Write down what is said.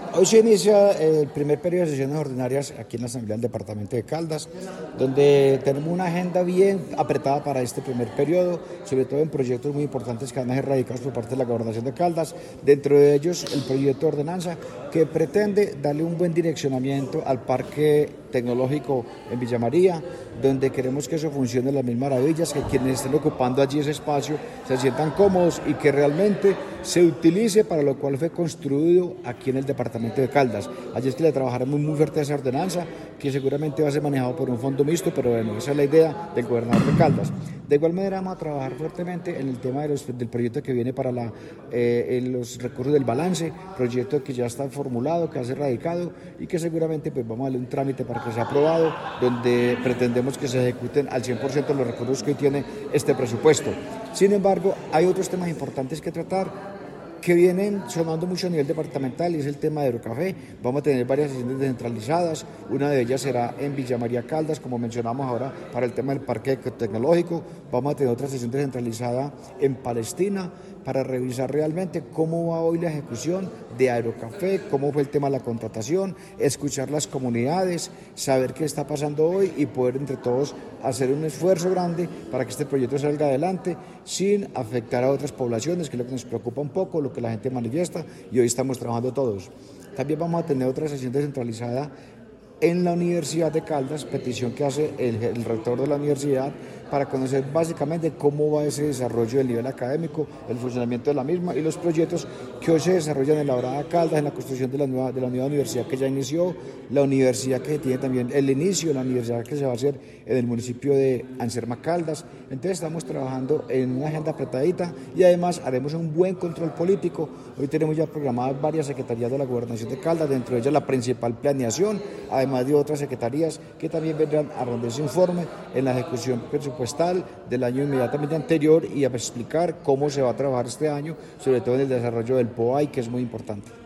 Hoy se inicia el primer periodo de sesiones ordinarias aquí en la Asamblea del Departamento de Caldas, donde tenemos una agenda bien apretada para este primer periodo, sobre todo en proyectos muy importantes que van a ser radicados por parte de la Gobernación de Caldas, dentro de ellos el proyecto de ordenanza que pretende darle un buen direccionamiento al parque tecnológico en Villa María, donde queremos que eso funcione de las mil maravillas, que quienes estén ocupando allí ese espacio se sientan cómodos y que realmente se utilice para lo cual fue construido aquí en el departamento de Caldas. Allí es que le trabajaremos muy fuerte a esa ordenanza, que seguramente va a ser manejado por un fondo mixto, pero bueno, esa es la idea del gobernador de Caldas. De igual manera vamos a trabajar fuertemente en el tema del proyecto que viene para los recursos del balance, proyecto que ya está formulado, que ha sido radicado y que seguramente pues vamos a darle un trámite para que sea aprobado, donde pretendemos que se ejecuten al 100% los recursos que hoy tiene este presupuesto. Sin embargo, hay otros temas importantes que tratar que vienen sonando mucho a nivel departamental y es el tema de Aerocafé. Vamos a tener varias sesiones descentralizadas, una de ellas será en Villa María Caldas, como mencionamos ahora, para el tema del parque tecnológico. Vamos a tener otra sesión descentralizada en Palestina para revisar realmente cómo va hoy la ejecución de Aerocafé, cómo fue el tema de la contratación, escuchar las comunidades, saber qué está pasando hoy y poder entre todos hacer un esfuerzo grande para que este proyecto salga adelante sin afectar a otras poblaciones, que es lo que nos preocupa un poco, lo que la gente manifiesta, y hoy estamos trabajando todos. También vamos a tener otra sesión descentralizada en la Universidad de Caldas, petición que hace el rector de la universidad para conocer básicamente cómo va ese desarrollo del nivel académico, el funcionamiento de la misma y los proyectos que hoy se desarrollan en la Brava Caldas, en la construcción de la nueva universidad que ya inició, la universidad que tiene también el inicio, la universidad que se va a hacer en el municipio de Anserma Caldas. Entonces estamos trabajando en una agenda apretadita y además haremos un buen control político. Hoy tenemos ya programadas varias secretarías de la Gobernación de Caldas, dentro de ellas la principal planeación, además de otras secretarías que también vendrán a rendir su informe en la ejecución presupuestal del año inmediatamente anterior y a explicar cómo se va a trabajar este año, sobre todo en el desarrollo del POAI, que es muy importante.